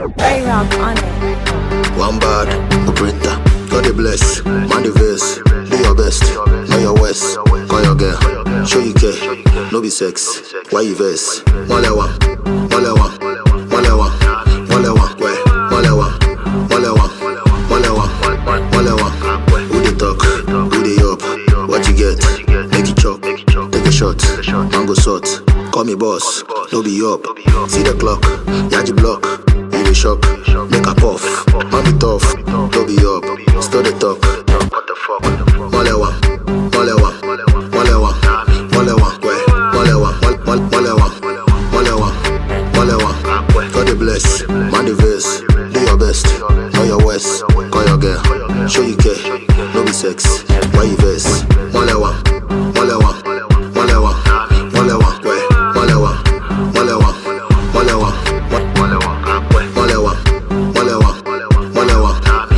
Ray Rock on it. One bad, operator. God the bless, man the verse. Do your best, know your west. Call your girl, show you care. No be sex, why you verse? Molewa, molewa, molewa, molewa, molewa, molewa, molewa, molewa. Who they talk, who they up? What you get? Make it chop, take a shot, mango salt. Call me boss, no be up. See the clock, yaji block. You the shock, make a puff. Man be tough, no be up. Still the talk. What the fuck? Molewa, molewa, molewa, molewa, molewa, molewa, molewa, molewa. God the bless, man the verse. Do your best, know your west. Call your girl, show you care. No be sex, why you verse? Molewa, molewa, molewa, molewa, molewa, molewa, molewa, molewa, molewa, molewa, molewa,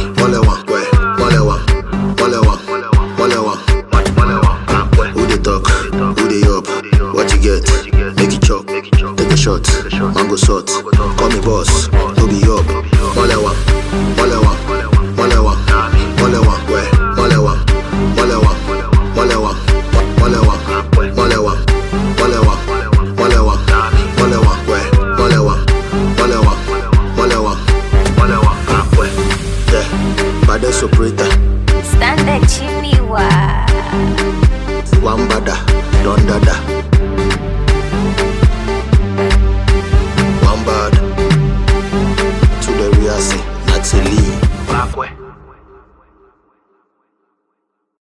molewa, molewa, molewa. Who they talk, who they up? What you get? Make it chop, take a shot, mango salt. Call me boss, no be up. Molewa, molewa.